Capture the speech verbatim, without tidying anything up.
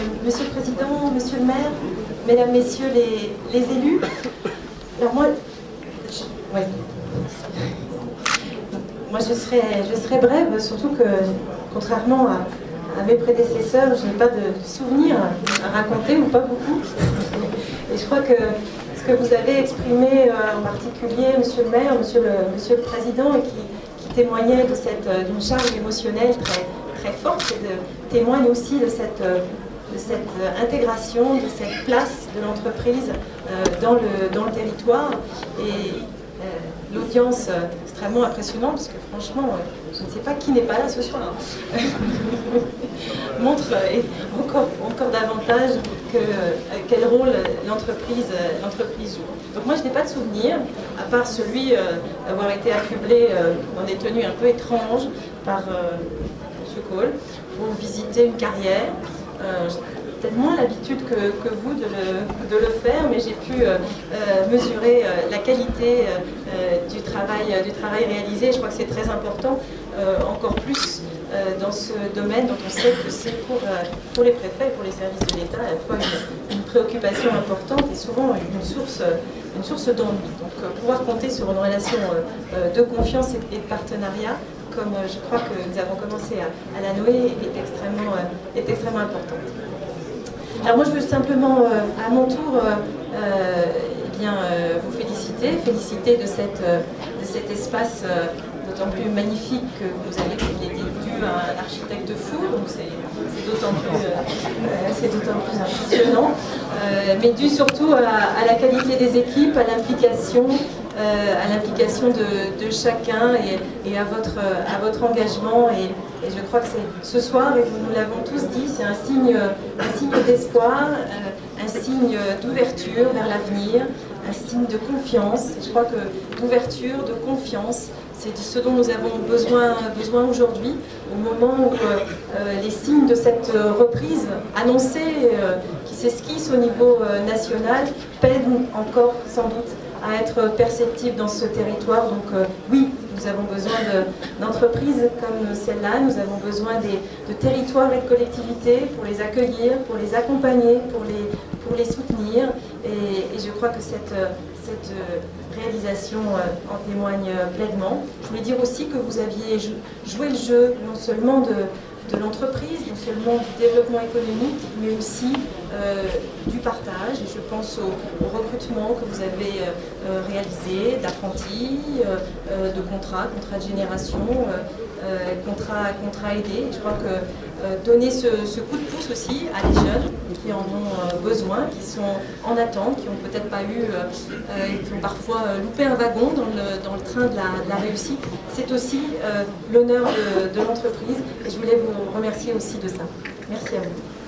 Monsieur le Président, Monsieur le maire, Mesdames, Messieurs les, les élus. Alors moi, je, ouais. moi je, serai, je serai brève, surtout que, contrairement à, à mes prédécesseurs, je n'ai pas de souvenirs à raconter, ou pas beaucoup. Et je crois que ce que vous avez exprimé euh, en particulier, Monsieur le maire, Monsieur le, Monsieur le Président, et qui, qui témoignait de cette, d'une charge émotionnelle très, très forte, et de, témoigne aussi de cette... de cette intégration, de cette place de l'entreprise euh, dans, le, dans le territoire. Et euh, l'audience euh, extrêmement impressionnante, parce que franchement, euh, je ne sais pas qui n'est pas là ce soir, hein. montre euh, encore, encore davantage que, euh, quel rôle l'entreprise, euh, l'entreprise joue. Donc moi je n'ai pas de souvenir, à part celui euh, d'avoir été affublé euh, dans des tenues un peu étranges par euh, M. Cole pour visiter une carrière. Euh, j'ai peut-être moins l'habitude que, que vous de le, de le faire, mais j'ai pu euh, euh, mesurer euh, la qualité euh, du, travail, euh, du travail réalisé. Je crois que c'est très important, euh, encore plus euh, dans ce domaine dont on sait que c'est pour, euh, pour les préfets, pour les services de l'État, à la fois une, une préoccupation importante et souvent une source, une source d'ennui. Donc euh, pouvoir compter sur une relation euh, de confiance et, et de partenariat, comme euh, je crois que nous avons commencé à, à la nouer, est extrêmement, euh, est extrêmement importante. Alors moi je veux simplement euh, à mon tour euh, euh, eh bien, euh, vous féliciter, féliciter de, cette, euh, de cet espace euh, d'autant plus magnifique que vous avez été dû à un architecte de fou, donc c'est d'autant plus, euh, c'est d'autant plus impressionnant, euh, mais dû surtout à, à la qualité des équipes, à l'implication, Euh, à l'implication de, de chacun et, et à, votre, à votre engagement. Et, et je crois que c'est ce soir, et nous l'avons tous dit, c'est un signe, un signe d'espoir, euh, un signe d'ouverture vers l'avenir, un signe de confiance. Et je crois que d'ouverture, de confiance, c'est ce dont nous avons besoin, besoin aujourd'hui, au moment où euh, les signes de cette reprise annoncée, euh, qui s'esquisse au niveau euh, national, peinent encore sans doute à être perceptible dans ce territoire. Donc euh, oui, nous avons besoin d'entreprises comme celle-là, nous avons besoin des, de territoires et de collectivités pour les accueillir, pour les accompagner, pour les, pour les soutenir. Et, et je crois que cette, cette réalisation euh, en témoigne pleinement. Je voulais dire aussi que vous aviez joué le jeu non seulement de de l'entreprise, non seulement du développement économique, mais aussi euh, du partage. Et je pense au, au recrutement que vous avez euh, réalisé, d'apprentis, euh, de contrats, contrats de génération, euh, contrats, contrats aidés. Je crois que euh, donner ce, ce coup de pouce aussi à des jeunes qui en ont euh, besoin, qui sont en attente, qui n'ont peut-être pas eu, euh, euh, qui ont parfois euh, loupé un wagon dans le, dans le train de la, de la réussite, c'est aussi euh, l'honneur de, de l'entreprise. Et je voulais vous remercier aussi de ça. Merci à vous.